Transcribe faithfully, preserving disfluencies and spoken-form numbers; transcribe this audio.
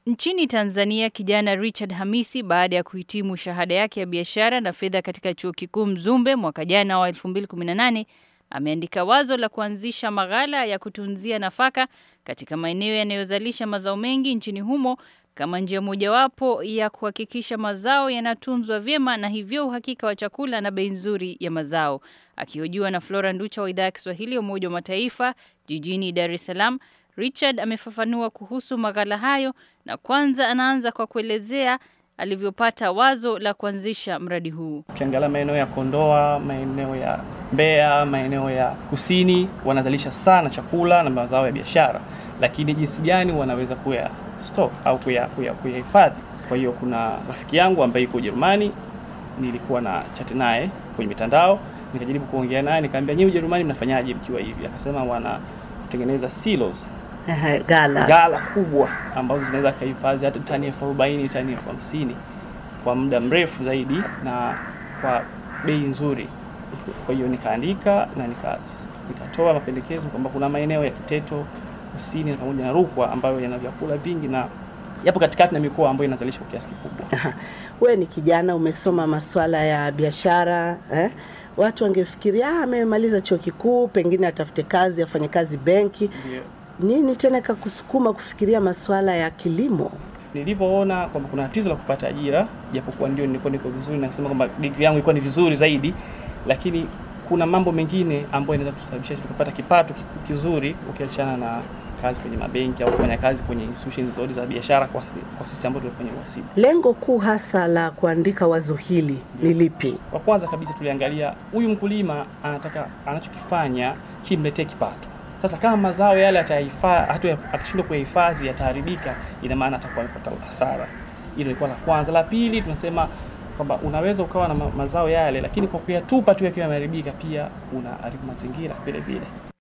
Nchini Tanzania, kijana Richard Hamisi baada ya kuhitimu shahada yake ya biashara na fedha katika Chuo Kikuu Mzumbe mwaka jana wa elfu mbili kumi na nane ameandika wazo la kuanzisha maghala ya kutunzia nafaka katika maeneo yanayozalisha mazao mengi nchini humo kama njia mojawapo ya kuhakikisha mazao yanatunzwa vyema na hivyo uhakika wa chakula na bei nzuri ya mazao. Akihojiwa na Flora Nducha wa idhaa ya Kiswahili ya Umoja wa Mataifa jijini Dar es Salaam, Richard amefafanua kuhusu maghala hayo na kwanza anaanza kwa kuelezea alivyopata wazo la kuanzisha mradi huu. Ukiangalia maeneo ya Kondoa, maeneo ya Mbeya, maeneo ya Kusini wanazalisha sana chakula na mazao ya biashara, lakini jinsi gani wanaweza kuya stock au kuya kuya kuhifadhi. Kwa hiyo kuna rafiki yangu ambaye yuko Ujerumani, nilikuwa na chat naye kwenye mitandao, nikajaribu kuongea naye, nikamwambia nyinyi Ujerumani mnafanyaje mkiwa hivi? Akasema wanatengeneza silos, gala gala kubwa ambazo zinaweza kuhifadhi hata tani elfu arobaini, tani elfu hamsini kwa muda mrefu zaidi na kwa bei nzuri. Kwa hiyo nikaandika na nika nikatoa mapendekezo kwamba kuna maeneo ya Kiteto, Kusini pamoja na Rukwa ambayo yana vyakula vingi na yapo katikati na mikoa ambayo inazalisha kwa kiasi kikubwa. Wewe ni kijana, umesoma masuala ya biashara, eh? Watu wangefikiria ah, amemaliza chuo kikuu, pengine atafute kazi, afanye kazi benki. Yeah. Nini tena kakusukuma kufikiria masuala ya kilimo? Nilivyoona kwamba kuna tatizo la kupata ajira, japokuwa ndio nilikuwa niko vizuri na nasema kwamba degree yangu ilikuwa ni vizuri zaidi, lakini kuna mambo mengine ambayo yanaweza kusababisha kupata kipato kizuri ukiachana na kazi kwenye mabenki au kufanya kazi kwenye institutions zote za biashara kwa kwa sisi ambao tunafanya uhasibu. Lengo kuu hasa la kuandika wazo hili ni lipi? Kwa kwanza kabisa tuliangalia huyu mkulima anataka anachokifanya kimletee kipato. Sasa kama mazao yale atahifadhi, atashindwa kuhifadhi, yataharibika, ina maana atakuwa amepata hasara. Hilo ilikuwa la kwanza. La pili tunasema kwamba unaweza ukawa na mazao yale lakini kwa kuyatupa tu yakiwa yameharibika pia unaharibu mazingira vile vile.